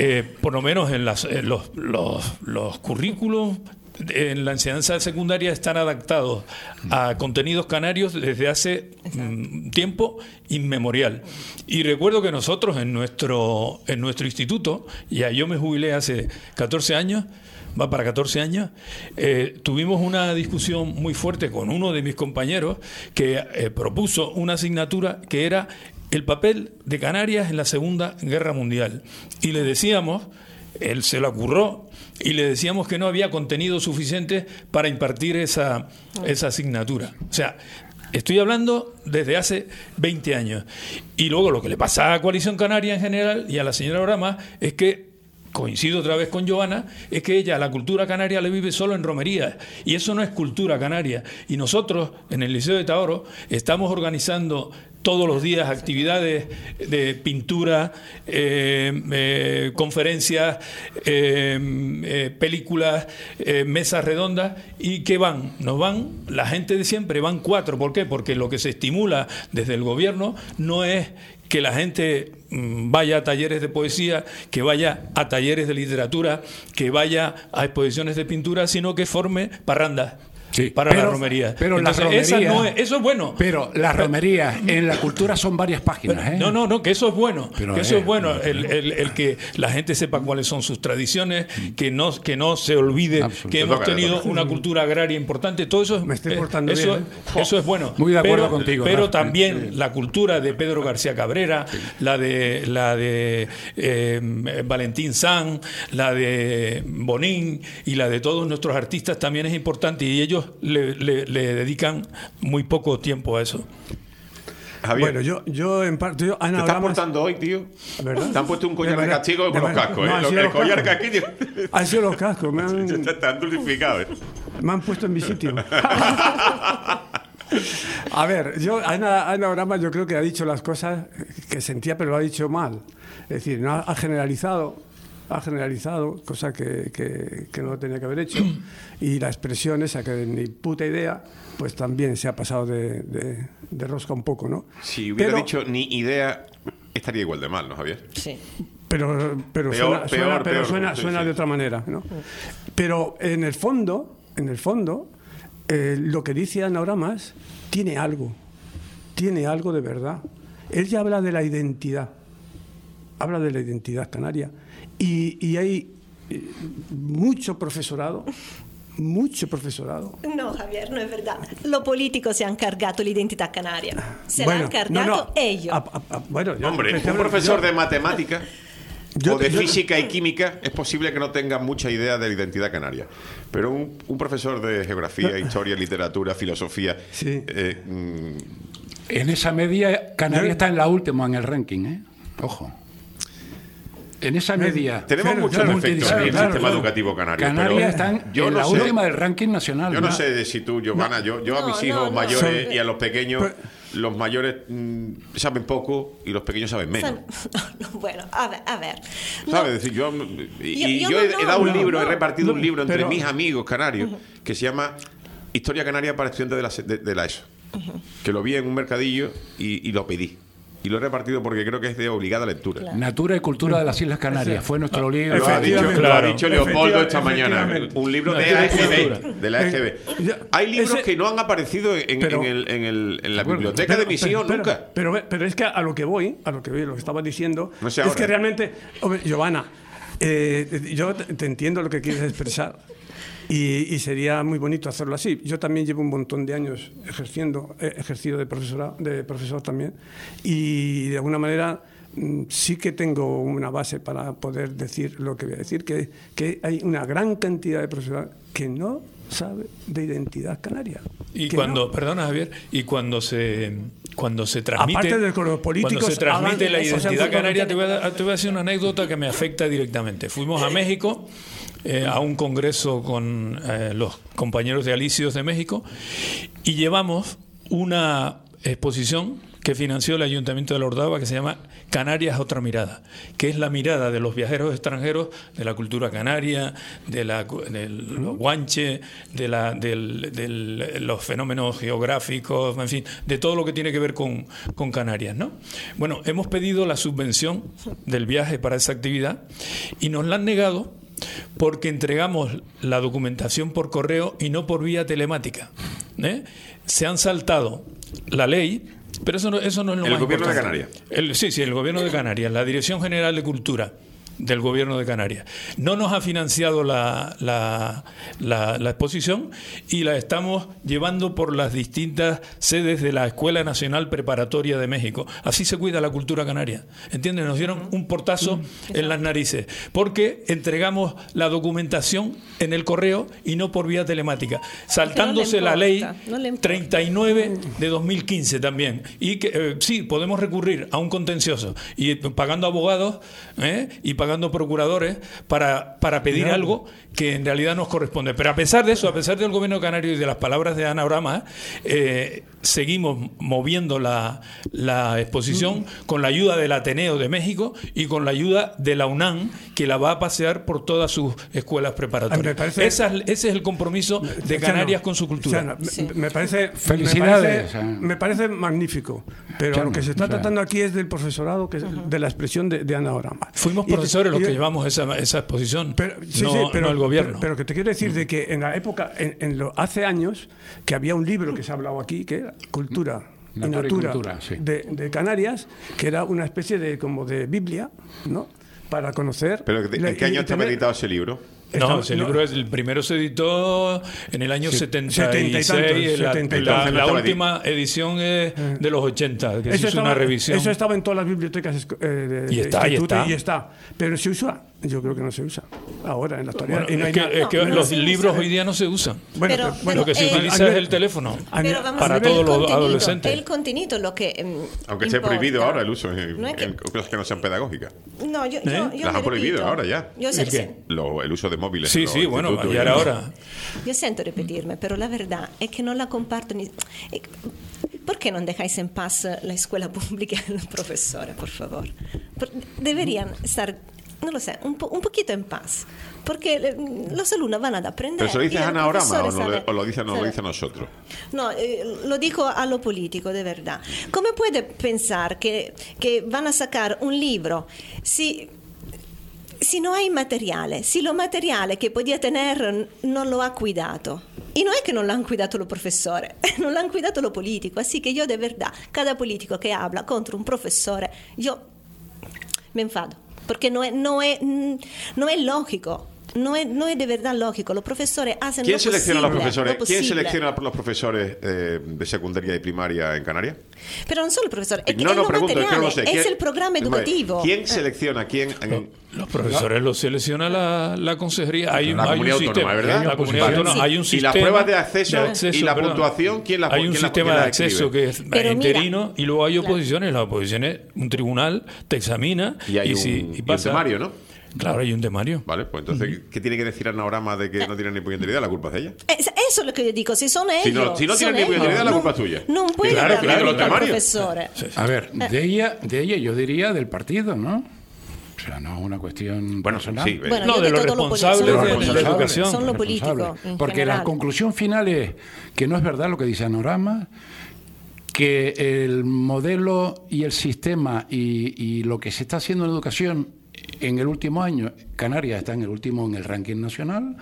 eh, por lo menos en, las, en los, los, los currículos en la enseñanza secundaria están adaptados a contenidos canarios desde hace mm, tiempo inmemorial. Y recuerdo que nosotros en nuestro, en nuestro instituto, ya yo me jubilé hace catorce años, va para catorce años, eh, tuvimos una discusión muy fuerte con uno de mis compañeros que eh, propuso una asignatura que era el papel de Canarias en la Segunda Guerra Mundial. Y le decíamos, él se lo curró, y le decíamos que no había contenido suficiente para impartir esa, esa asignatura. O sea, estoy hablando desde hace veinte años. Y luego lo que le pasa a Coalición Canaria en general y a la señora Brama es que, coincido otra vez con Giovanna, es que ella la cultura canaria le vive solo en romerías, y eso no es cultura canaria. Y nosotros en el Liceo de Taoro estamos organizando todos los días actividades de pintura, eh, eh, conferencias, eh, eh, películas, eh, mesas redondas. ¿Y qué van? Nos van, la gente de siempre, van cuatro. ¿Por qué? Porque lo que se estimula desde el gobierno no es que la gente vaya a talleres de poesía, que vaya a talleres de literatura, que vaya a exposiciones de pintura, sino que forme parrandas. Sí, para pero, la romería. Pero Entonces, la romería, esa no es, eso es bueno. Pero las romerías en la cultura son varias páginas. Pero, ¿eh? No, no, no, que eso es bueno. Pero que eso es, es bueno. El, el, el que la gente sepa cuáles son sus tradiciones, que no, que no se olvide que hemos tenido una cultura agraria importante. Todo eso, Me estoy portando eso, bien, ¿eh? eso es bueno. Muy de acuerdo pero, contigo. Pero ¿no? también sí. la cultura de Pedro García Cabrera, sí. la de la de eh, Valentín Sanz, la de Bonín y la de todos nuestros artistas también es importante, y ellos le, le le dedican muy poco tiempo a eso. Javier, bueno, yo, yo en parte... Yo, Ana ¿te estás Oramas, portando hoy, tío? ¿verdad? Te han puesto un collar de de castigo de con los verdad. cascos, No, ¿eh? han Lo, sido el los collar cascos. casquillo. Han sido los cascos, me han, Te están dulcificados. me han puesto en mi sitio. A ver, yo, Ana, Ana Oramas yo creo que ha dicho las cosas que sentía, pero lo ha dicho mal. Es decir, no ha, ha generalizado, ha generalizado, cosa que, que, que no tenía que haber hecho. Y la expresión esa que ni puta idea, pues también se ha pasado de, de, de rosca un poco, ¿no? Si hubiera pero, dicho ni idea, estaría igual de mal, ¿no, Javier? Sí. Pero, pero Peor, suena, peor, suena, pero peor, suena, sí, suena sí. de otra manera, ¿no? Pero en el fondo, en el fondo, eh, lo que dice Ana Oramas tiene algo, tiene algo de verdad. Él ya habla de la identidad, habla de la identidad canaria, y, y hay eh, mucho profesorado, mucho profesorado. No, Javier, no es verdad. Los políticos se han cargado la identidad canaria. Se Bueno, la han cargado no, no. ellos. A- a- a- bueno, yo- Hombre, por un ejemplo, profesor yo- de matemáticas yo- o de yo- física y química es posible que no tenga mucha idea de la identidad canaria. Pero un, un profesor de geografía, historia, literatura, filosofía... Sí. eh, mm, En esa media, Canarias Yo- está en la última en el ranking, ¿eh? Ojo. En esa media. tenemos Claro, muchos claro, defectos claro, en el claro, sistema claro. educativo canario. Canarias pero están yo en no la sé- última del ranking nacional. Yo no ¿no? sé de si tú, Giovanna, yo, yo a No, mis hijos no, no. mayores Son- y a los pequeños, Pero- los mayores mm, saben poco y los pequeños saben menos. San- no, bueno, a ver, a ver. No, ¿Sabes? Es decir, yo, y, Yo- y yo yo no, he, no, he dado un no, libro, he no. repartido No, un libro entre pero- mis amigos canarios que se llama Historia Canaria para estudiantes de la, se- de, de la ESO. Que lo vi en un mercadillo y, y lo pedí. Y lo he repartido porque creo que es de obligada lectura. Claro. Natura y cultura de las Islas Canarias. Fue nuestro libro. Lo ha dicho, Efectivamente. lo ha dicho Leopoldo esta Efectivamente. mañana. Un libro de Natura la y A G B. cultura. De la A G B. Ya, Hay libros ese- que no han aparecido en, Pero- en el- en el- en la Bueno, biblioteca de mis hijos pero, nunca. Pero, pero es que a lo que voy, a lo que voy, lo que estabas diciendo, No sé es ahora. que realmente, hombre, Giovanna, eh, yo te te entiendo lo que quieres expresar y, y sería muy bonito hacerlo así. Yo también llevo un montón de años ejerciendo, he ejercido de profesora, de profesor también, y de alguna manera mm, sí que tengo una base para poder decir lo que voy a decir, que, que hay una gran cantidad de profesores que no sabe de identidad canaria. Y Que cuando, no. perdona Javier, y cuando se cuando se transmite, Aparte de que los políticos cuando se transmite hagan- la o sea, identidad cuando- canaria, te voy, a, te voy a decir una anécdota que me afecta directamente. Fuimos a México eh, a un congreso con eh, los compañeros de Alicios de México y llevamos una exposición que financió el Ayuntamiento de la Ordava, que se llama Canarias Otra Mirada, que es la mirada de los viajeros extranjeros de la cultura canaria, de la, del guanche, de, la, del, del, los fenómenos geográficos, en fin, de todo lo que tiene que ver con, con Canarias, ¿no? Bueno, hemos pedido la subvención del viaje para esa actividad y nos la han negado porque entregamos la documentación por correo y no por vía telemática, ¿eh? Se han saltado la ley, pero eso no, eso no es lo ¿El más gobierno importante. de Canarias? El, sí, sí, el gobierno de Canarias, la Dirección General de Cultura del gobierno de Canarias. No nos ha financiado la, la, la, la exposición y la estamos llevando por las distintas sedes de la Escuela Nacional Preparatoria de México. Así se cuida la cultura canaria. ¿Entiendes? Nos dieron un portazo en las narices porque entregamos la documentación en el correo y no por vía telemática, saltándose no la ley no treinta y nueve de dos mil quince también. Y que eh, sí, podemos recurrir a un contencioso y eh, pagando abogados ¿eh? y pagando procuradores para, para pedir claro. algo que en realidad nos corresponde. Pero a pesar de eso, a pesar del gobierno canario y de las palabras de Ana Orama, eh, seguimos moviendo la, la exposición con la ayuda del Ateneo de México y con la ayuda de la UNAM, que la va a pasear por todas sus escuelas preparatorias. Parece, Esa, ese es el compromiso de Canarias Chano, con su cultura. Chano, sí. me, parece, Felicidades. Me parece, me parece magnífico, pero Chano, lo que se está tratando aquí es del profesoraado, que es uh-huh. de la expresión de, de Ana Orama. Fuimos profesores los que llevamos esa, esa exposición, pero, sí, no, sí, pero, no el gobierno. Pero, pero que te quiero decir de que en la época, en, en lo, hace años, que había un libro que se ha hablado aquí, que era Cultura y Natura, y cultura, sí. de, de Canarias, que era una especie de como de Biblia, ¿no? Para conocer. ¿Pero ¿en qué año está editado ese libro? No, ese no, libro es, el primero se editó en el año sí, setenta y seis, setenta y tantos, la, setenta y la, la última edición es de los ochenta, que eso se hizo estaba, una revisión. Eso estaba en todas las bibliotecas eh, de, y, está, de y, está. y está. Pero se usa, yo creo que no se usa ahora en la actualidad. Bueno, y no es, que, es que no, los no libros usa. hoy día no se usan. Bueno, pero, pero, lo que se eh, utiliza es el teléfono pero vamos para a todos los contenido, adolescentes. El contenido lo que eh, aunque esté prohibido ahora el uso en, no es que, en cosas que no sean pedagógicas. No, yo, ¿Eh? yo, yo las han prohibido ahora ya. Yo sé, ¿El qué? Lo, el uso de móviles. Sí, sí, bueno, ya era hora. Yo siento repetirme, pero la verdad es que no la comparto ni... ¿Por qué no dejáis en paz la escuela pública y los profesores, por favor? Deberían estar, no lo sé, un, po, un poquito en paz. Porque los alumnos van a aprender. ¿Pero se lo dice Ana Orama o, no le, o lo dice, no, lo dice a nosotros? No, eh, lo digo a lo político, de verdad. ¿Cómo puede pensar que, que van a sacar un libro si... si no hay materiale, si lo materiale che podía tener non lo ha cuidato. Y no es que no lo han cuidado los profesores, no lo han cuidado los políticos. Así que yo de verdad, cada político que habla contra un profesor, yo me enfado. Porque no es, no es, no es lógico. No es, no es de verdad lógico. Los profesores hacen ¿Quién lo selecciona posible, los profesores? lo ¿Quién selecciona a los profesores eh, de secundaria y primaria en Canarias? Pero no solo el profesor, es, no, es no, lo pregunto, materiale, es que no lo sé. es el programa educativo. ¿Quién selecciona? ¿Quién? En, los profesores los selecciona la, la consejería. Hay, la hay comunidad un autónoma, sistema, ¿verdad? La comunidad vale. autónoma. Sí. Hay un sistema. Y las pruebas de acceso, de acceso y la perdón. puntuación, ¿quién la Hay un quién sistema la, quién de la acceso escribe? que es Pero interino mira, y luego hay claro. oposiciones. Las oposiciones, un tribunal te examina y hay y, un, si, y y pasa. un temario, ¿no? Claro, hay un temario. Vale, pues entonces, uh-huh. ¿qué tiene que decir Ana Orama de que no tiene ni puñetera idea? La culpa es de ella. Eso es lo que yo digo, si son ellos. Si no, si no tienen ni puñetera idea, la culpa es tuya. No puede Claro, haber claro, la los culpa al temarios. profesor. Sí, sí. A ver, de ella, de ella yo diría del partido, ¿no? O sea, no es una cuestión Bueno, personal. sí, Bueno, No, yo de los todo lo responsables político, de son los la políticos, educación. Son los Responsable. políticos. en Porque general. la conclusión final es que no es verdad lo que dice Ana Orama, que el modelo y el sistema y, y lo que se está haciendo en educación en el último año, Canarias está en el último en el ranking nacional,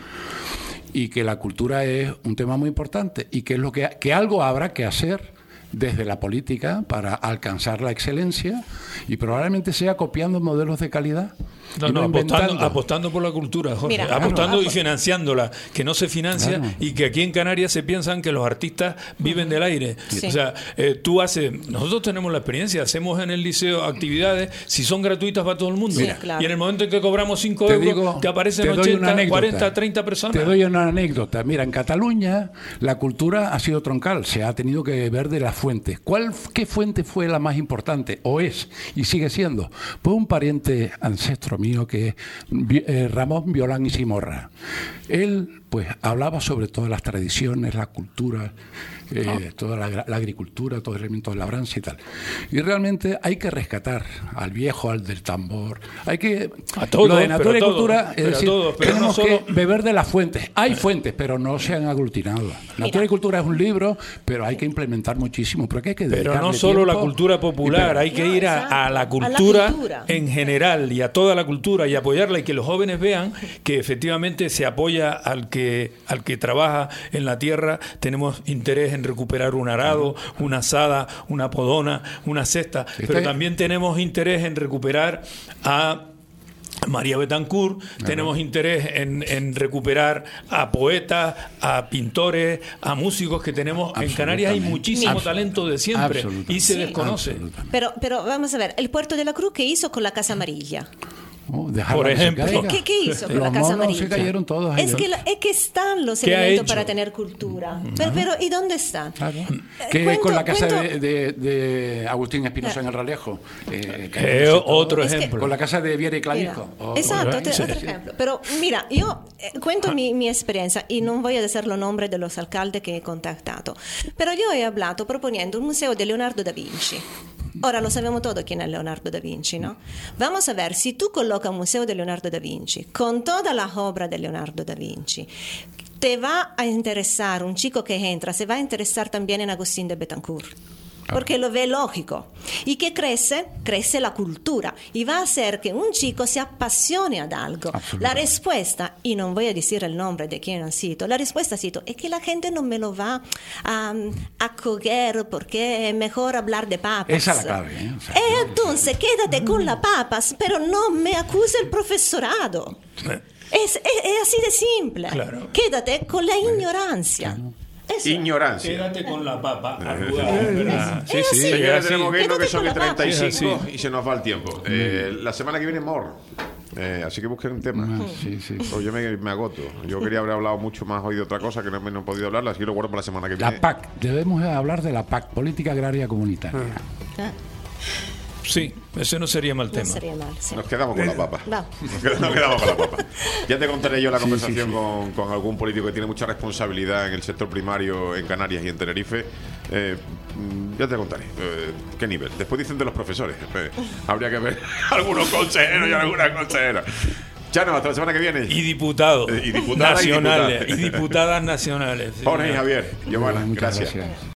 y que la cultura es un tema muy importante y que es lo que, que algo habrá que hacer desde la política para alcanzar la excelencia, y probablemente sea copiando modelos de calidad. No, y no, inventando. apostando, apostando por la cultura, Jorge. Mira, apostando claro, y financiándola, que no se financia, claro. y que aquí en Canarias se piensan que los artistas viven del aire. Sí. O sea, eh, tú haces, nosotros tenemos la experiencia, hacemos en el liceo actividades, si son gratuitas para todo el mundo. Sí, claro. Y en el momento en que cobramos cinco Te euros, digo, te aparecen te doy una ochenta, anécdota. cuarenta, treinta personas. Te doy una anécdota. Mira, en Cataluña la cultura ha sido troncal, se ha tenido que ver de las fuentes. ¿Cuál, qué fuente fue la más importante? O es, y sigue siendo. Pues un pariente ancestro mío que es eh, Ramón Violán y Simorra. Él pues hablaba sobre todas las tradiciones, la cultura, eh, toda la, la agricultura, todo el elemento de labranza y tal. Y realmente hay que rescatar al viejo, al del tambor. Hay que... A todos, lo de natura y todo, cultura, es decir, todos, tenemos no solo... que beber de las fuentes. Hay fuentes, pero no se han aglutinado. Natura y cultura es un libro, pero hay que implementar muchísimo. Porque hay que Pero no dedicarle solo la tiempo cultura popular, hay que No, ir a, exacto, a la a la cultura cultura. en general y a toda la cultura y apoyarla y que los jóvenes vean que efectivamente se apoya al que al que trabaja en la tierra. Tenemos interés en recuperar un arado, una azada, una podona, una cesta, pero también tenemos interés en recuperar a María Betancourt, uh-huh. tenemos interés en, en recuperar a poetas, a pintores, a músicos que tenemos en Canarias. Hay muchísimo Absolut- talento de siempre y se sí. desconoce. Pero, pero vamos a ver, el Puerto de la Cruz, ¿qué hizo con la Casa Amarilla? Oh, Por ejemplo, ¿Qué, ¿qué hizo con los la Casa Amarilla? Se cayeron todos es, que la, es que están los elementos para tener cultura. Uh-huh. Pero, pero ¿y dónde están? Claro. ¿Qué cuento, con la casa de, de, de Agustín Espinosa claro. en el Ralejo? Eh, eh, otro ejemplo. Es que, con la casa de Viera y Clavijo. Oh, exacto, otro, otro ejemplo. Pero mira, yo eh, cuento mi, mi experiencia y no voy a decir los nombres de los alcaldes que he contactado. Pero yo he hablado proponiendo un museo de Leonardo da Vinci. Ahora lo sabemos todo quién es Leonardo da Vinci, ¿no? Vamos a ver, si tú colocas un museo de Leonardo da Vinci con todas las obras de Leonardo da Vinci, te va a interesar, un chico que entra, se va a interesar también en Agustín de Betancourt. Porque lo ve lógico. Y que crece, crece la cultura. Y va a hacer que un chico se apasione ad algo. La respuesta, y no voy a decir el nombre de quien ha sido, la respuesta ha sido, es que la gente no me lo va a, a coger porque es mejor hablar de papas. Esa es la clave. ¿eh? O sea, eh, entonces, quédate con las papas, pero no me acuse el profesorado. Es, es, es así de simple. Claro. Quédate con la ignorancia. Claro. Eso. Ignorancia. Quédate con la papa. Sí, sí. Señores, tenemos que irnos, que son las treinta y cinco y se nos va el tiempo. Eh, la semana que viene, More. Eh, así que busquen un tema. Ah, sí, sí. Pues yo me, me agoto. Yo quería haber hablado mucho más hoy de otra cosa que no, no he podido hablar, así que lo guardo para la semana que viene. La P A C. Debemos hablar de la P A C, Política Agraria Comunitaria. Ah. Sí, ese no sería mal tema. No sería mal, sí. Nos quedamos con la papa. No. Nos, quedamos, nos quedamos con la papa. Ya te contaré yo la conversación sí, sí, sí. Con, con algún político que tiene mucha responsabilidad en el sector primario en Canarias y en Tenerife. Eh, ya te contaré. Eh, ¿Qué nivel? Después dicen de los profesores. Eh, habría que ver algunos consejeros y algunas consejeras. Chano, hasta la semana que viene. Y diputados eh, y diputadas nacionales. Y diputadas, y diputadas nacionales. Jorge y Javier. Giovanna, gracias. gracias.